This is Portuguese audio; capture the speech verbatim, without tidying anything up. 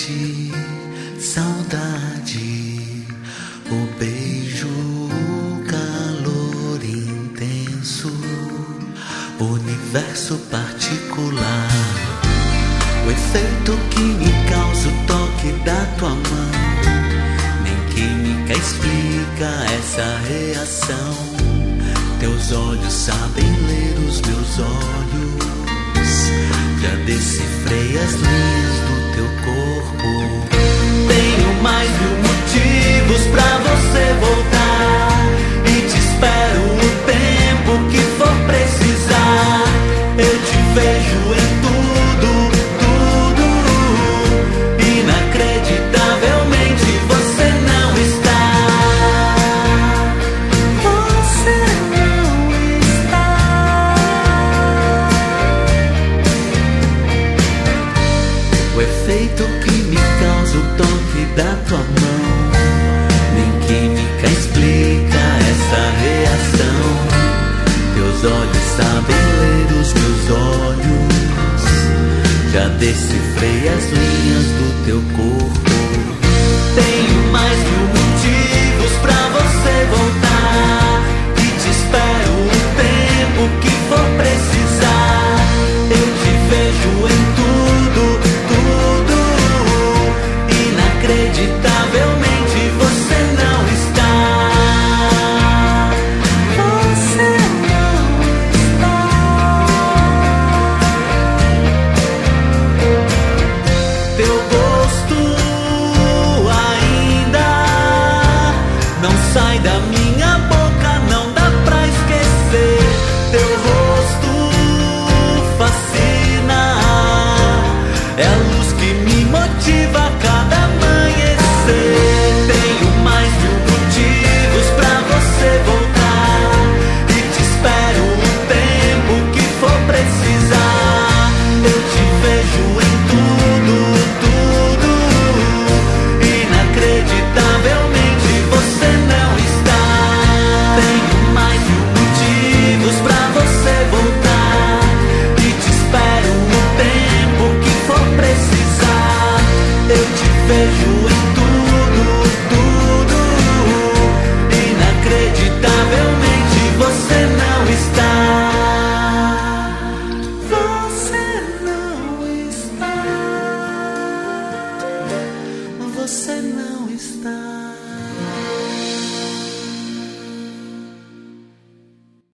noite, saudade, o beijo, o calor intenso, universo particular, o efeito que me causa o toque da tua mão. Nem química explica essa reação. Teus olhos sabem ler os meus olhos. Já decifrei as linhas do teu corpo. Tenho mais mil motivos pra você voltar, e te espero o tempo que for precisar. Eu te vejo em tudo, tudo. Inacreditavelmente você não está. Você não está. O efeito que me causa o toque da tua mão. Nem química explica essa reação. Teus olhos sabem ler os meus olhos. Já decifrei as linhas do teu corpo. Tenho mais mil motivos pra você voltar, e te espero o tempo que for precisar. Eu te vejo em tudo, tudo. Inacreditavelmente você não está. Você não está. Teu gosto ainda não sai da minha boca, não dá pra esquecer. Teu rosto fascina, é a luz que me motiva a cada amanhecer. Tenho mais mil motivos pra você voltar, e te espero o tempo que for precisar. Eu te vejo em tudo, tudo. Inacreditavelmente você não está. Tenho mais mil motivos pra você voltar, e te espero o tempo que for precisar. Eu te vejo em tudo, tudo. Inacreditavelmente você não está. Você não está. Você não está.